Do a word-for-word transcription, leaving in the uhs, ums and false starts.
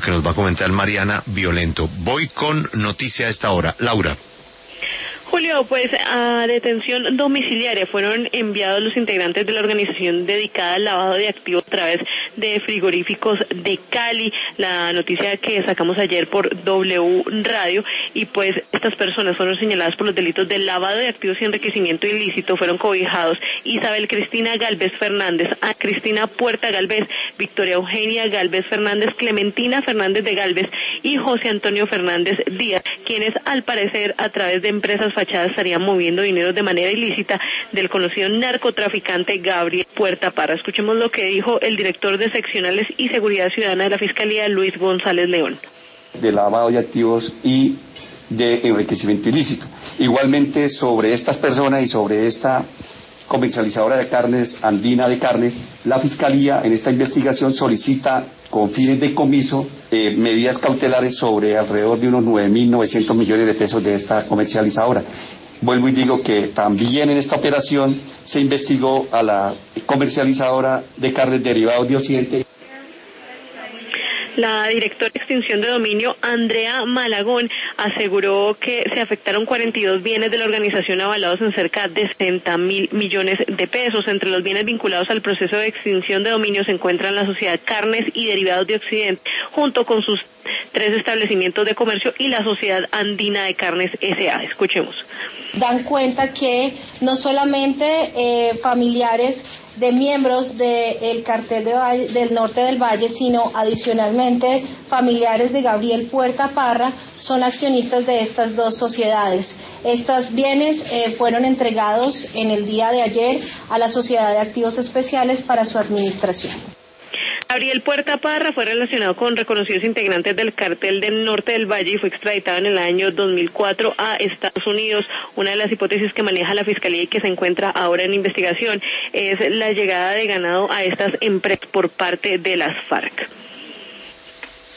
que nos va a comentar Mariana Violento. Voy con noticia a esta hora. Laura. Julio, pues a detención domiciliaria fueron enviados los integrantes de la organización dedicada al lavado de activos a través de frigoríficos de Cali, la noticia que sacamos ayer por W Radio, y pues estas personas fueron señaladas por los delitos de lavado de activos y enriquecimiento ilícito. Fueron cobijados Isabel Cristina Galvez Fernández, a Cristina Puerta Galvez, Victoria Eugenia Galvez Fernández, Clementina Fernández de Galvez y José Antonio Fernández Díaz, quienes al parecer a través de empresas fachadas estarían moviendo dinero de manera ilícita del conocido narcotraficante Gabriel Puerta Parra. Escuchemos lo que dijo el director de seccionales y seguridad ciudadana de la Fiscalía, Luis González León. De lavado de activos y de enriquecimiento ilícito. Igualmente sobre estas personas y sobre esta comercializadora de carnes, Andina de Carnes, la Fiscalía en esta investigación solicita con fines de comiso eh, medidas cautelares sobre alrededor de unos nueve mil novecientos millones de pesos de esta comercializadora. Vuelvo y digo que también en esta operación se investigó a la comercializadora de carnes derivados de Occidente. La directora de extinción de dominio, Andrea Malagón, aseguró que se afectaron cuarenta y dos bienes de la organización avalados en cerca de sesenta mil millones de pesos. Entre los bienes vinculados al proceso de extinción de dominio se encuentran la sociedad Carnes y Derivados de Occidente, junto con sus tres establecimientos de comercio, y la sociedad Andina de Carnes S A Escuchemos. Dan cuenta que no solamente eh, familiares de miembros del cartel de Valle, del norte del Valle, sino adicionalmente familiares de Gabriel Puerta Parra son accionistas de estas dos sociedades. Estos bienes eh, fueron entregados en el día de ayer a la Sociedad de Activos Especiales para su administración. Gabriel Puerta Parra fue relacionado con reconocidos integrantes del cartel del norte del Valle y fue extraditado en el año dos mil cuatro a Estados Unidos. Una de las hipótesis que maneja la Fiscalía y que se encuentra ahora en investigación es la llegada de ganado a estas empresas por parte de las FARC.